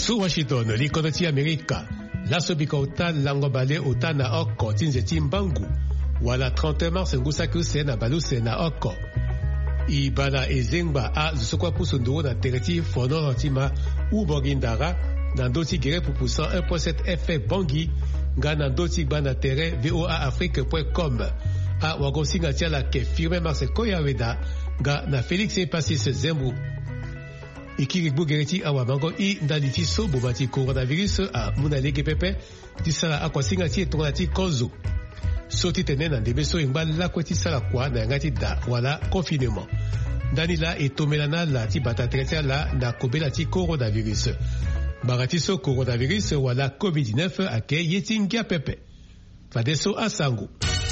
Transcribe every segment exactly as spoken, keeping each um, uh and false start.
Su Washington, likodoti Amerika, lasobika uta langobale uta na oko tinzeti mbangu, wala trente mars ngusaku se na baluse na oko. Ibana ezengba a zusokwa pusunduru na tereti fono rantima u bogindara, na doti gere pupusan un virgule sept F M Bangi, nga na doti bana tere V O A Afrique point com. A wagosinga tiala ke firme mars koyaweda, nga na Félix Epasis Zembou. Ikiri bugereti awa bango I ndaliti so bobati coronavirus a munalege pepe disala akwasinga ti etonati kozo. Soti tene na ndebeso ingba la kweti sala kwa na ngati da wala confinement. Ndani la etomelana la ti batatrete la na kobela ti coronavirus. Barati so coronavirus wala covid dix-neuf ake yetingia pepe. Fadeso asango.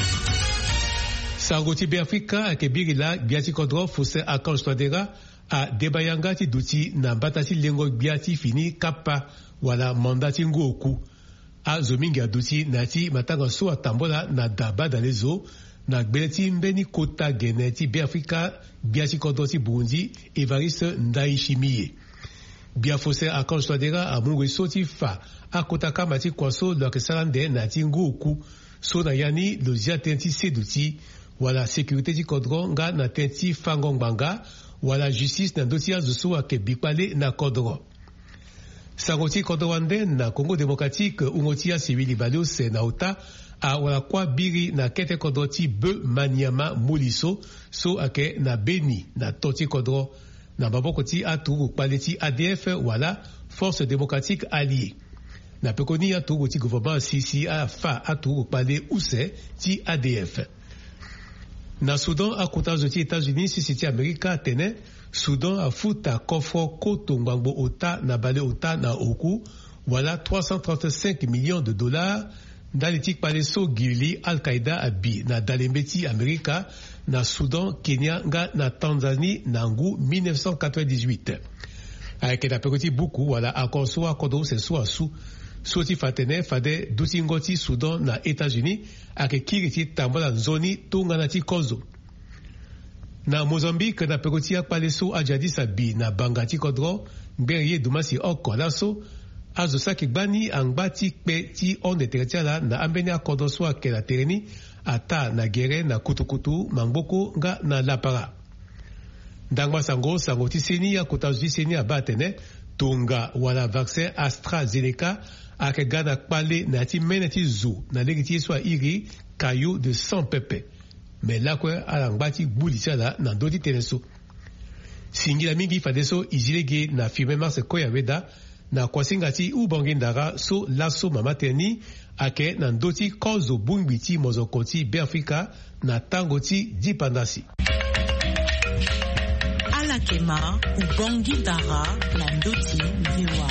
Sango ti Afrika ake birila biati kodro fuse akon stwadera a debayanga ti duti na batati lengo biati fini kapa wala mandati ngoku. A zomingi a duti na ti matanga so atambola na daba dalezo na gbeleti mbeni kota geneti Afrika biati kodro ti Burundi Evariste Ndayishimiye. Biafose akon stwadera a mungwe so ti fa a kota kamati kwaso loke salande na ti ngoku so na yani lozia tenti seduti wala sécurité ti kodro nga na tenti fangongbanga wala justice na dosia zusu ake bikpale na kodro. Sangoti kodro wande na Congo démocratique ungotia civili balose na uta a wala kwa biri na kete kodro ti be maniama moliso so ake na beni na toti kodro na baboko ti atu kpale ti A D F wala force démocratique alliée. Na pekoni atu ti gouvernement sisi a fa atu kpale use ti A D F. Na Soudan a kuta zoti États-Unis sisi ti Amerika tene, Soudan a futa kofro koto ngbango ota na bale ota na oku, wala trois cent trente-cinq millions de dollars, dalitik pale so gili Al-Qaïda abi na dalembeti Amerika, na Soudan, Kenya, nga na Tanzanie, na ngu mille neuf cent quatre-vingt-dix-huit. Aike na pekoti buku wala akon so akodo se so asu, soti fatene fade dutingoti Soudan na États-Unis ake kiriti tambola nzoni tungana ti kozo. Na Mozambique na pekoti akpale so ajadis abi na banga ti kodro mberye dumasi oko laso azo saki gbani angbati kpe ti onde teretiala na ambeni akodo so ake na tereni ata na gere na kutukutu mangboko nga na lapara. Dangma sango sango ti seni ya kutazuti seni abatene tonga wala vaccin AstraZeneca ake gana kpale na ti mene ti zo na legi ti so iri kayo de cent pepe. Me lakwe ala ngbati gbuli tiala na doti teneso. Singila mingi fadeso izilege na firme mars koyaweda na kwasinga ti ubangindara so laso mamateni ake na doti kozo bungbi ti mozoko ti Afrika na tango ti dipandasi. Alakema ubangindara na doti viwa.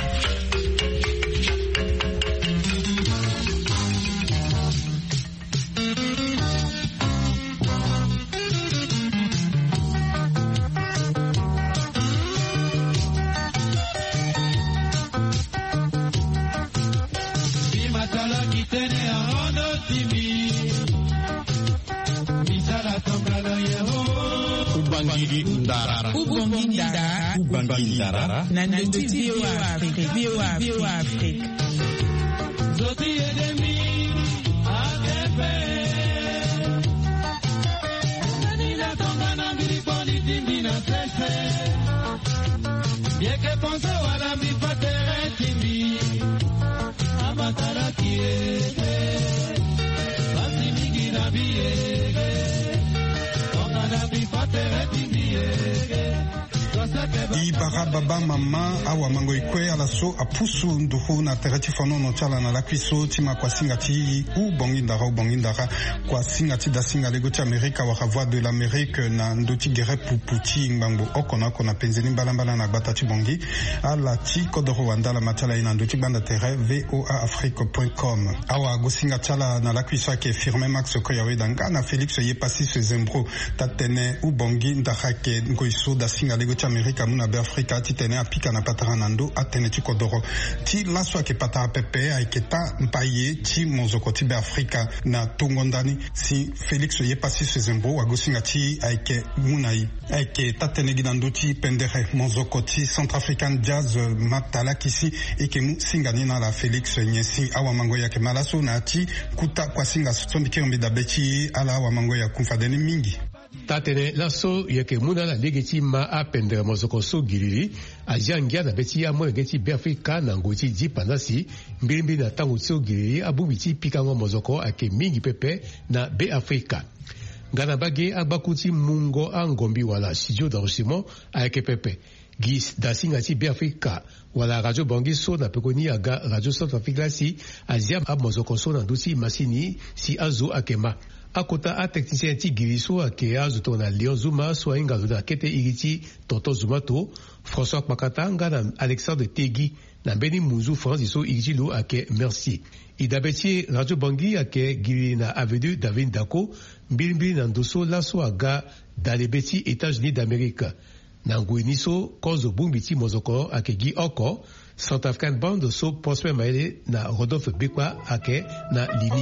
Ubangindara Ubangindara Ubangindara Nandoti Viwa Afrique Viwa Viwa Afrique Zoti edemi akepe Nanila tonga na mbiri politi mbina sefe Bieke ponse wala mbipatere timbi Amatara kiege Basi mingi na biege Ibara baba mama awa mango ikwe ala so apusu nduhu na tereti fono no chala na lakwiso tima kwa singa ti u bongindara u bongindara kwa singa ti da singa lego ti Amerika waka voix de l'Amérique na ndoti gere puputi ngbango okona kona penzeni mbalambala na gbata ti bongi ala ti kodoro wandala matala ina ndoti banda tere V O A Afrique point com awa go singa chala na lakwiso ake firme max koyawe danga na Félix Epasis Zembou tatene u bongi ndara ke ngoiso da singa lego ti Amerika muna be Afrika ti tene apika na patara nando atene ti kodoro ti laso ake patara pepe aiketa mpaye ti mozoko ti be Afrika na tongondani si Felix ye pasi sezembo wagosinga ti aike munai aike tatene ginando ti pendere mozoko ti Centrafrican Jazz matala kisi eke mu singani na la Felix nyesi awa mango yake malaso na ti kuta kwa singa sombike ombida beti ala awa mango ya kumfadeni mingi tatene laso yake muna la legeti ma apende mozoko so giriri ajangia na beti ya mo legeti be Afrika na ngoti di panasi mbimbi na tango so giriri abubiti pikango mozoko ake mingi pepe na be Afrika ngana bage abakuti mungo angombi wala studio d'enregistrement ake pepe gis dasinga ti be Afrika wala radio Bangui so na pekoni aga radio Centrafrique si azia mozoko so na duti masini si azo akema akota a technicien ti giriso ake azo to na Leon Zuma so inga do kete iriti Toto Zuma to François Makata ngana Alexandre Tegui na Beni Muzu France so iriti lo ake merci idabeti radio Bangui ake giri na avenue David Dako mbimbi na ndoso laso aga dalebeti États-Unis d'Amérique na ngweni so kozo bumbiti mozoko ake gi oko Centrafrican Band so Prosper Maele na Rodolphe Bekwa ake na Lini.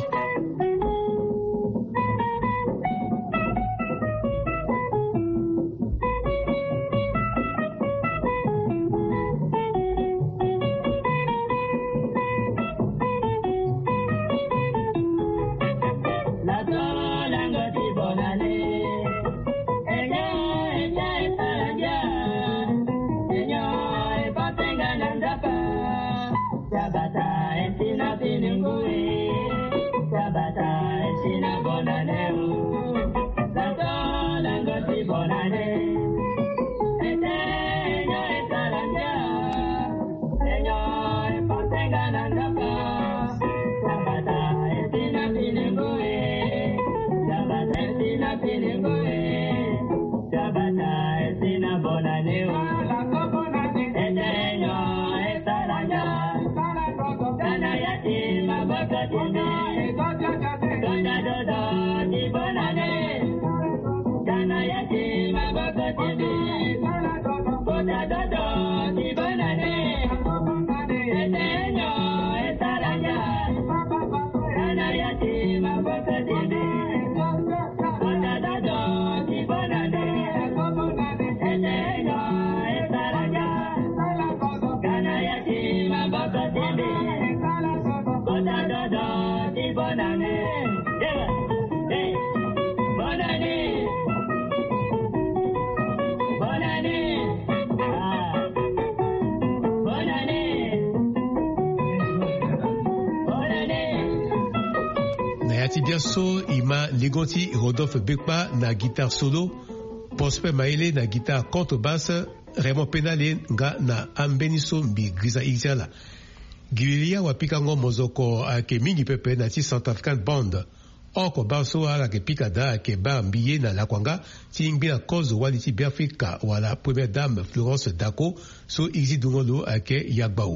So ima ligoti Rodolphe Bekpa na guitare solo, Prosper Maele na guitare contrebasse, Raymond Penale nga na ambeniso mbi Griza Iziala. Gililia wapikango mozoko ake mingi pepe na ti Centrafrican Band. Oko baso ala ke pikada ake bar mbiye na lakwanga ti ingbi na kozo wali ti be Afrika wala première dame Florence Dako so izi dungolo ake yagbao.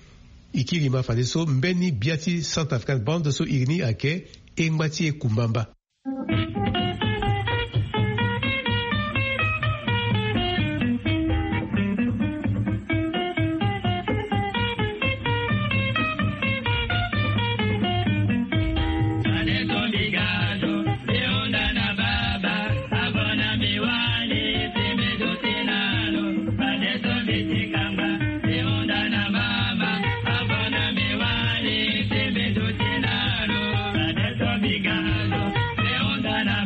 Ikirima fadeso mbeni biati Centrafrican Band so irini ake Engmati Kumbamba. Leondana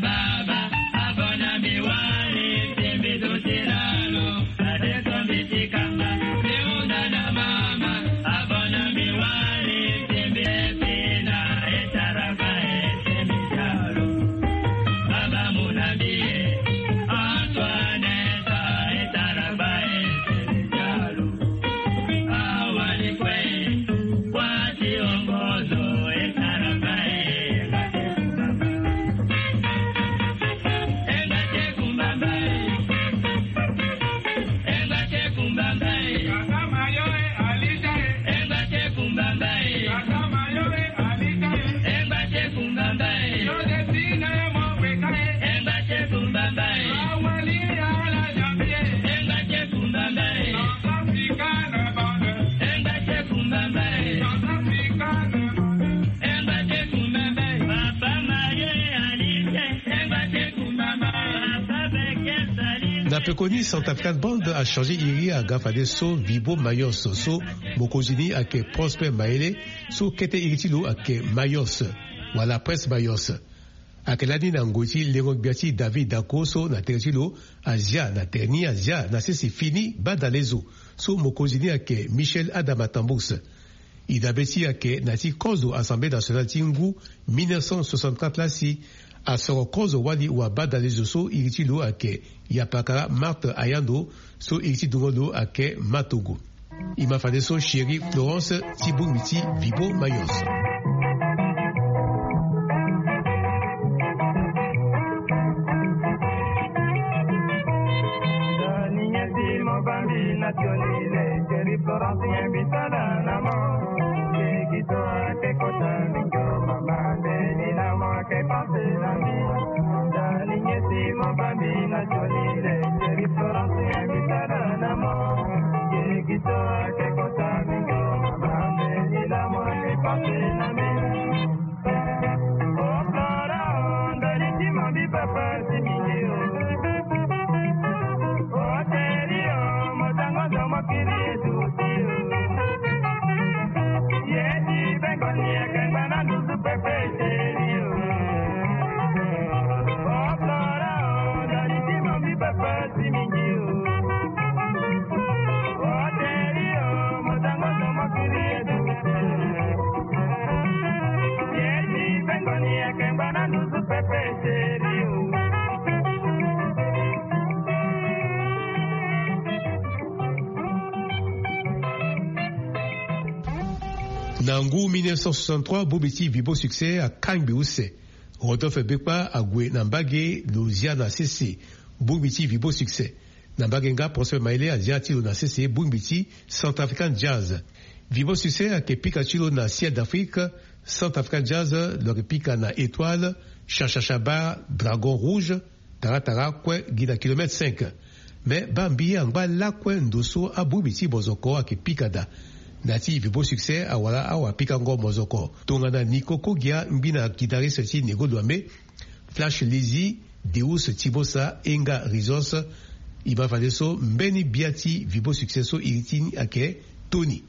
Fekoni South African Band a changé iri à Gafade so Vibo Mayos so Mokozini ake Prosper Maele so Kete Iritilo ake Mayos wala Presse Mayos. Akelani na ngoti lengo biati David Dakoso na Teretilo Asia na Terni Asia na sesi fini badalezo so Mokozini ake Michel Adamatambous. Idabeti ake nati kozo Assemblée nationale Tingu mille neuf cent soixante-quatre lasi a soro kozo wali wa badalezo so Iritilo ake Yapakara Marthe Ayando so Iriti Dungolo ake Matogo. Imafade so Chéri Florence Thibault Miti Vibo Mayos. Nangu mille neuf cent soixante-trois, Bobeti Vibo succès à Kangbeouse. Rodolphe Bekpa a Gwe Nambage, Louisiana C C. Bobeti Vibo succès. Nambagenga Prosper Maele a Diatilo na C C, Bobeti Centrafrican Jazz. Vibo succès a ke Pikachulo na Ciel d'Afrique, Centrafrican Jazz, leur Pika na Étoile, Chachachaba, Dragon Rouge, Taratara, Kwe, Gina Kilomètre cinq. Mais Bambi Angba la Kwe Ndoso a Bobeti Bozoko a ke Pikada. Nati Vibo succès a wala awa Pikango Mozoko. Tongana Nikoko Gia Mbina guitariste si Nego Douame, Flash Lizzy, Deus Tibosa, Enga Rizos, Iba Fadeso, Mbeni Biati, Vibo succès so Iritini Ake, Tony.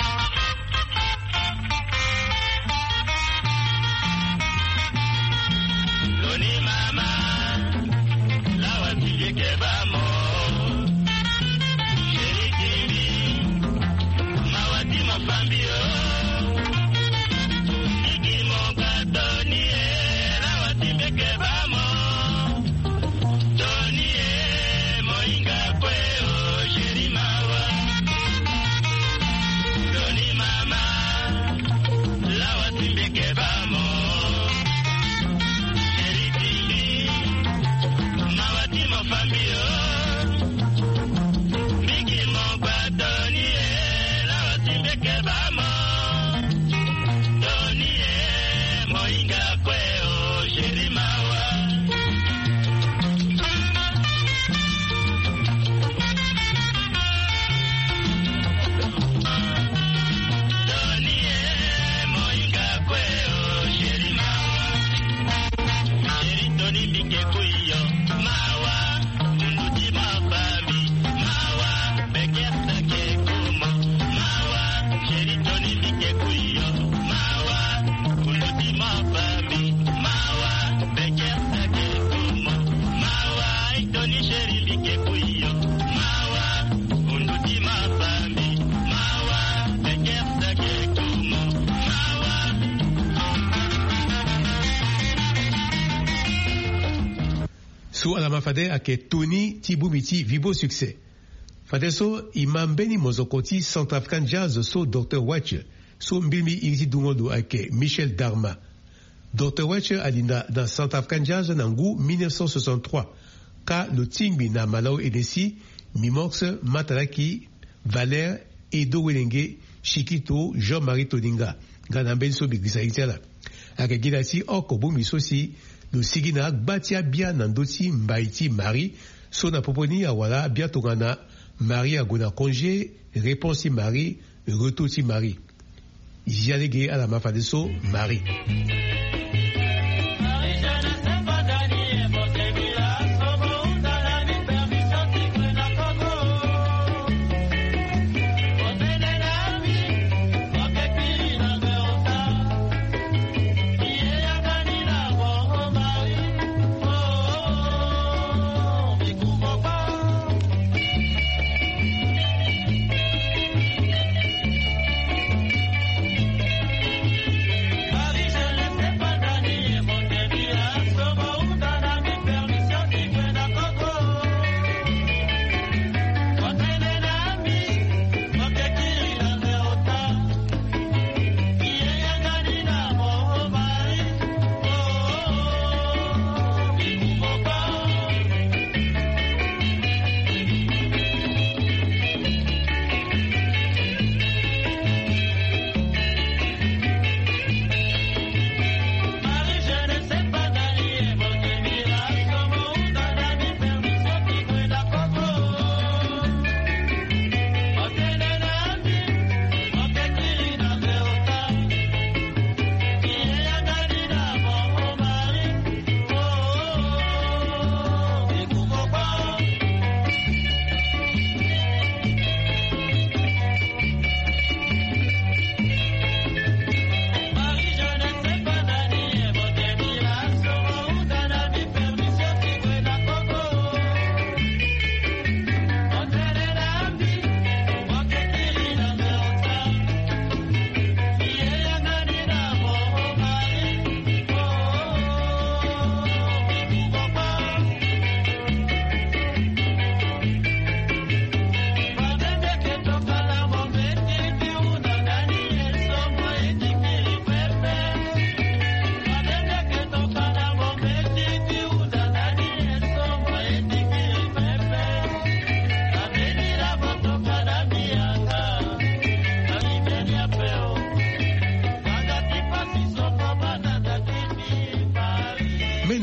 Sou alama fade ake Tony Tibumiti Vibo succès. Fade so imambeni mozokoti Centrafrican Jazz so docteur Watch so mbimi iriti dungodo ake Michel Darma. docteur Watch alinda dans Centrafrican Jazz nangu mille neuf cent soixante-trois. Ka le timbi na Malao Edesi, Mimox, Mataraki, Valère, Edo Welenge, Chiquito, Jean-Marie Todinga. Ganamben so bigisa itela. Ake gidasi oko bumi sosi le sigina batia bia nandoti mbaiti Marie so na poponi awala bia tongana Marie agona congé réponse Marie retour si Marie Jialege à la mafadeso Marie.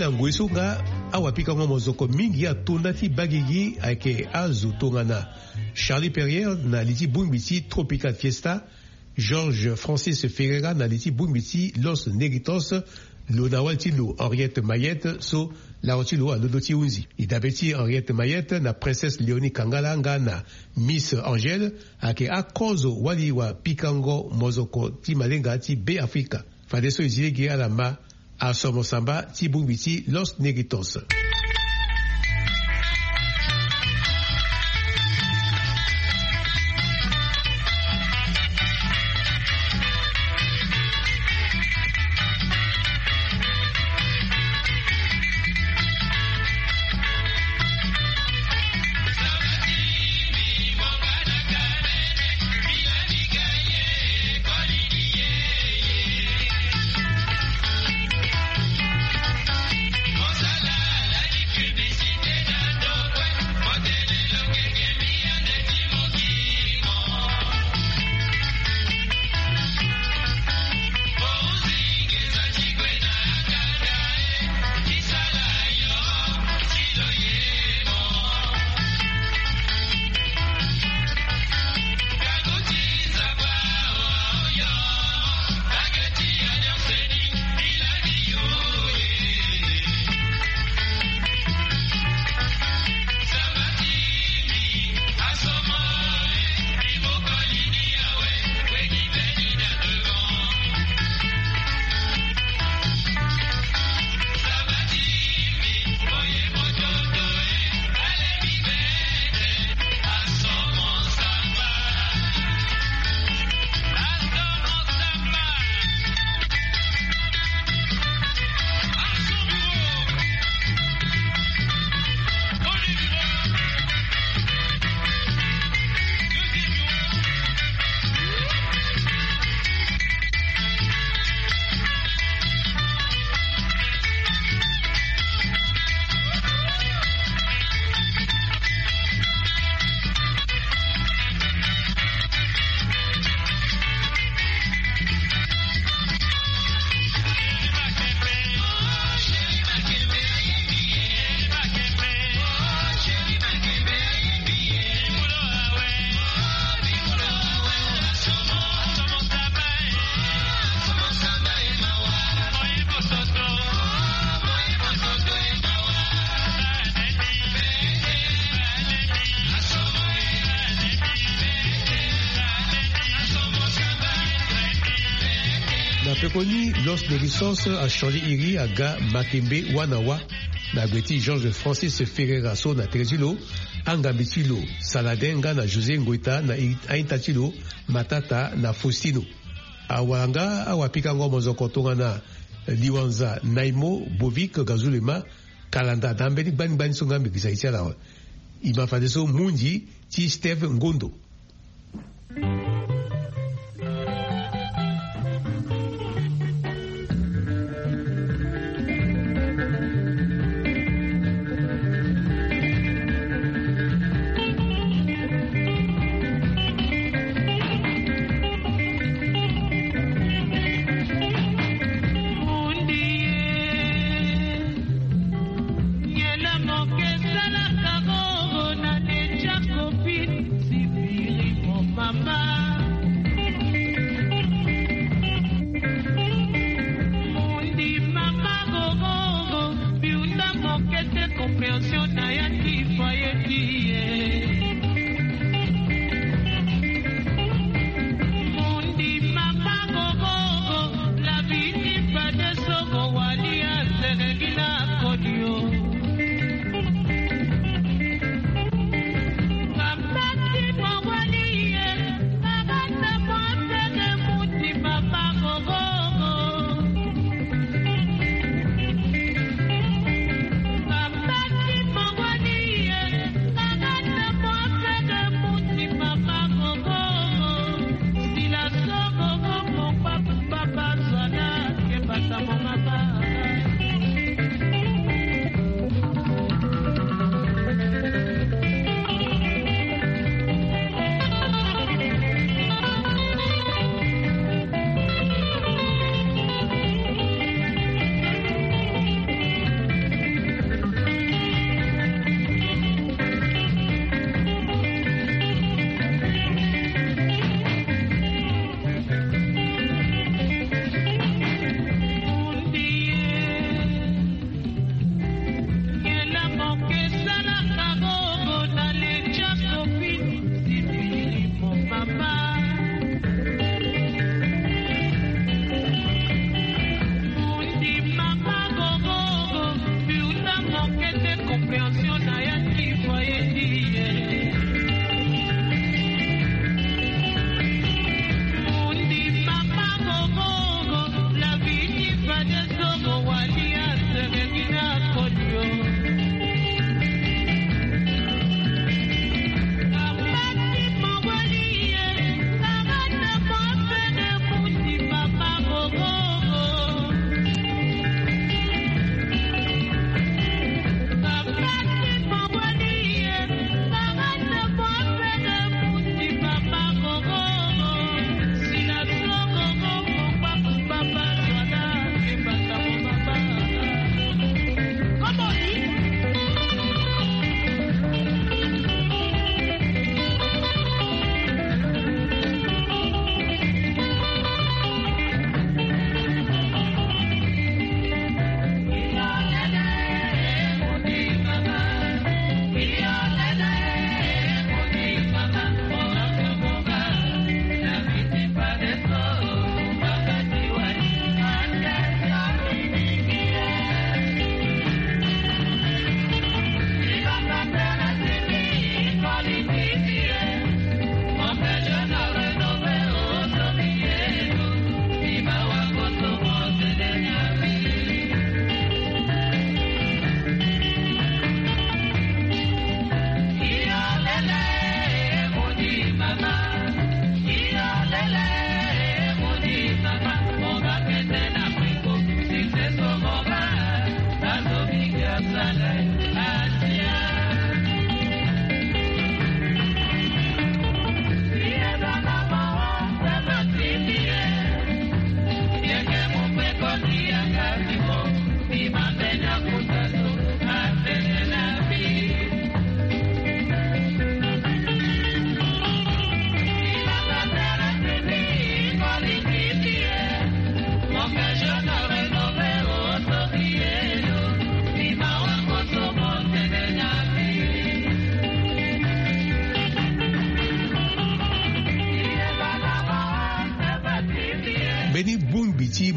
na nguesunga awapika ngo mozoko mingi ya tondati bagigi ake azu tongana Charlie Perrier na liti bumbiti Tropical Fiesta, Georges Francis Ferreira na liti bumbiti Los Negritos, lo na waltilo Henriette Mayette so la waltilo a lodoti unzi. Idabeti Henriette Mayette na Princesse Léonie Kangalanga na Miss Angèle ake a kozo wali wa pikango mozoko ti malenga ti be Afrika. Fadeso izilegi alama a somosamba ti bumbiti Los Negritos. Pekoni Los Negritos a changé iri aga Makembe Wanawa na gweti Georges Francis Ferreira so na Trezilo Angambitilo Saladenga na José Ngoita na Aintatilo Matata na Faustino awanga awapika ngo mozoko tongana Liwanza Naimo Bovik Gazulema Kalanda dambeli bani bani songa mbikisa itiala ima fadeso mundi ti Steve Ngondo. Yela moke sala kago na de chako pin sipi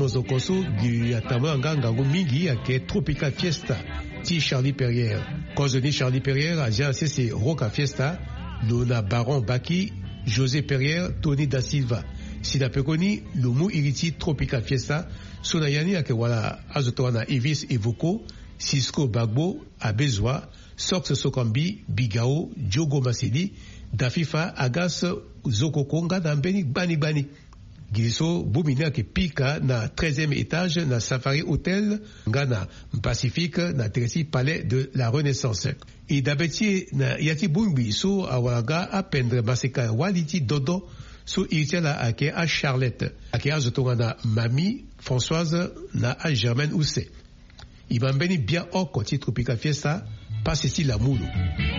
mozokoso gi atamanga ngango mingi yake Tropical Fiesta ti Charlie Perrier. Kozoni Charlie Perrier aja sese Roca Fiesta Lona Baron Baki, José Perrier, Tony da Silva. Sida pekoni lumu iriti Tropical Fiesta sonayani yake wala azotoana Evis Evoko, Cisco Bagbo, Abezwa, Sox Sokambi, Bigao, Diogo Masedi, Dafifa, Agas, Zokokonga na mbeni bani bani. Giso bumina ke pika na treizième étage na Safari Hotel ngana Pacifique na Teresi Palais de la Renaissance. Et d'abeti na yati bumbi so awalaga apendre maseka waliti dodo so itiala ake a Charlotte ake azotonga na Mami Françoise na a Germaine Ousse. Ibambeni bien oko ti Tropical Fiesta passe si la moulu.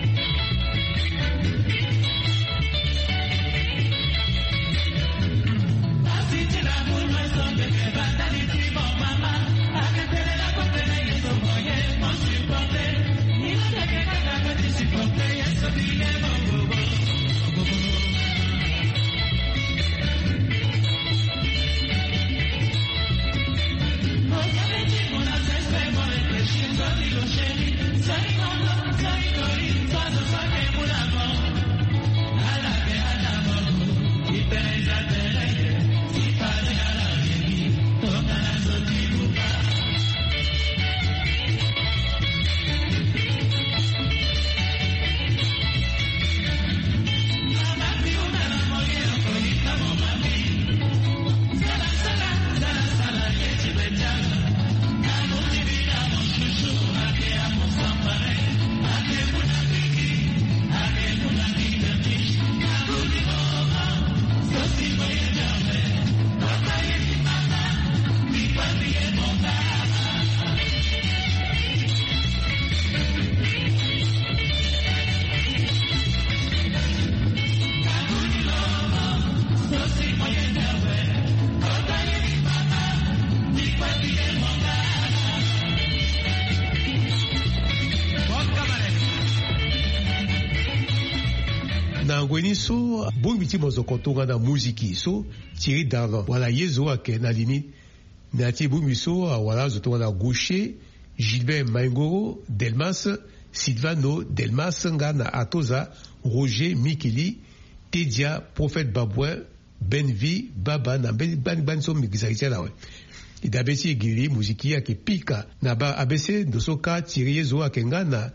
Ngweni so bongiti mozokotonga na muziki so Thierry Darlan wala yezo ake na lini na ti bongbi so wala zotonga na Gaucher, Gilbert Maingoro, Delmas, Silvano Delmas nga na Atoza, Roger Mikili, Tedia, Prophète Babouin, Benvi, Baba na ban ban so mixaïtia la we. Idabesi giri muziki ake pika na ba abese ndosoka Thierry yezo ake nga na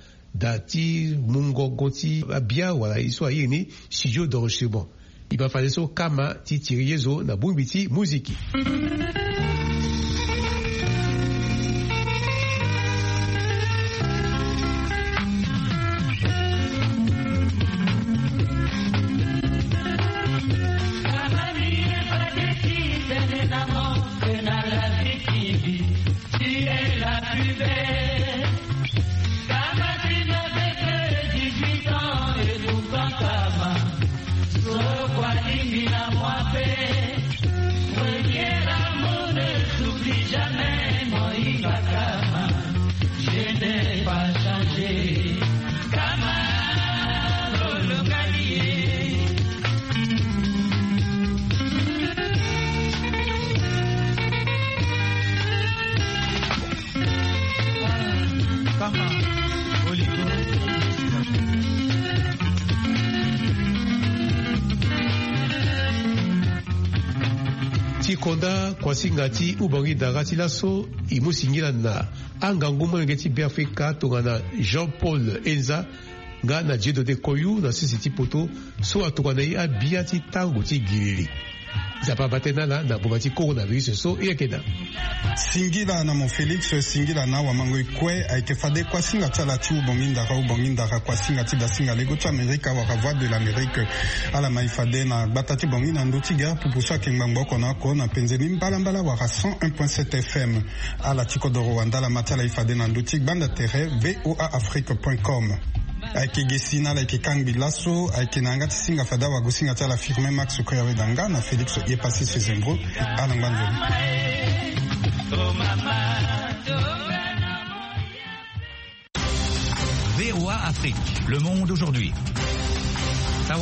dati mungo goti abia wala iso ayini studio d'enregistrement. Iba fale so kama ti Thierry yezo na bumbiti muziki. Konda kwa singati ubangi darati laso imusingila na angangu mwengeti Biafrika tongana Jean-Paul Enza nga na Diedo de Koyu na sisiti poto so atongana yi abiati tango ti gilili zapa batena la na bobati coronavirus so yekeda singila na mon Félix singila na wa mango ikwe aike fade kwa singa tala ti ubonginda ka ubonginda ka kwa singa ti da singa lego ti Amerika wa ka voix de l'Amérique ala mai fade na batati bongina ndoti ga pupusa kengbango kona ko na penzeni mbala mbala wa ka cent un point sept F M ala tiko do Rwanda la matala ifade na ndoti banda terre voa afrique point com aike gesina la ke kangbi laso aike nanga ti singa fada wa gusinga tala firme Max Koyawe danga na Félix ye passé ce zembro ala ngbanzo. V O A Afrique, le monde aujourd'hui.